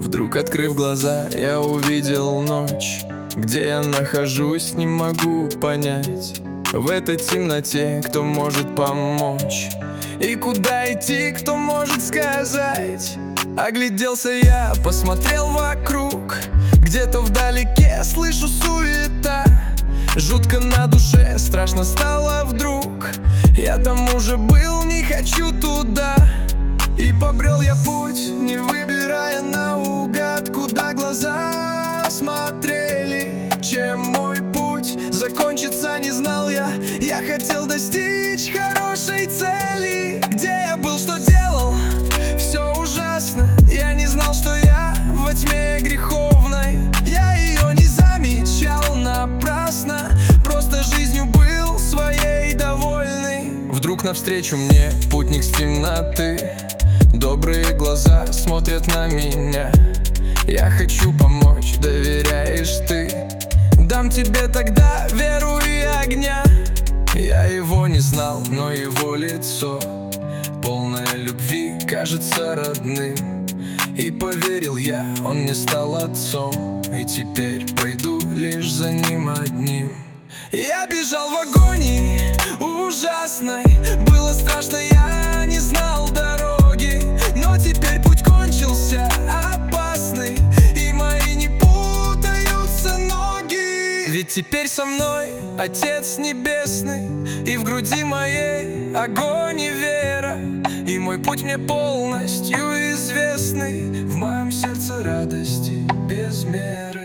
Вдруг, открыв глаза, я увидел ночь. Где я нахожусь, не могу понять. В этой темноте кто может помочь? И куда идти, кто может сказать? Огляделся я, посмотрел вокруг. Где-то вдалеке слышу суета. Жутко на душе, страшно стало вдруг. Я там уже был, не хочу туда. И побрел я путь, не выбирая наугад, куда глаза смотрели. Чем мой путь закончится, не знал я. Я хотел достичь хорошей цели. Где я был, что делал, все ужасно. Я не знал, что я во тьме греховной. Я ее не замечал напрасно, просто жизнью был своей довольный. Вдруг навстречу мне путник с темноты. Добрые глаза смотрят на меня. Я хочу помочь, доверяешь ты? Дам тебе тогда веру и огня. Я его не знал, но его лицо, полное любви, кажется родным. И поверил я, он мне стал отцом. И теперь пойду лишь за ним одним. Я бежал в агонии ужасной. Было страшно, я не знал дороги. Но теперь путь кончился опасный, и мои не путаются ноги. Ведь теперь со мной Отец Небесный, и в груди моей огонь и вера. И мой путь мне полностью известный, в моем сердце радости без меры.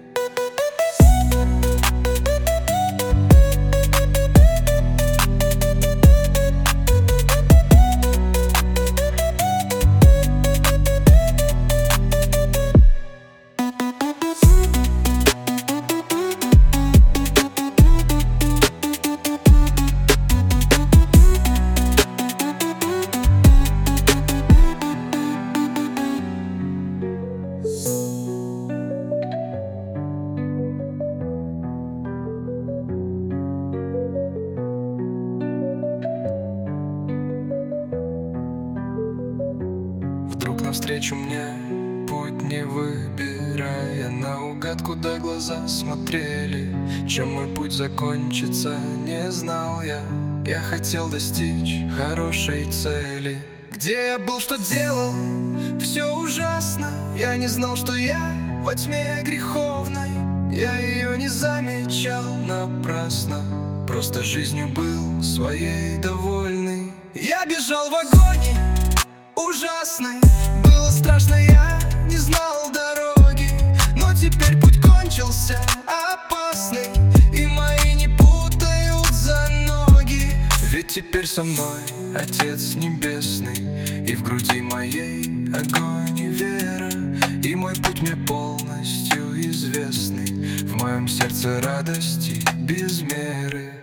Вдруг навстречу мне путь, не выбирая наугад, куда глаза смотрели. Чем мой путь закончится, не знал я. Я хотел достичь хорошей цели. Где я был, что делал, все ужасно. Я не знал, что я во тьме греховной. Я ее не замечал напрасно, просто жизнью был своей довольный. Я бежал в агонии ужасной. Было страшно, я не знал дороги. Но теперь путь кончился опасный, и мои не путают за ноги. Ведь теперь со мной Отец Небесный, и в груди моей огонь и вера. И мой путь мне полностью известный, в моем сердце радости без меры.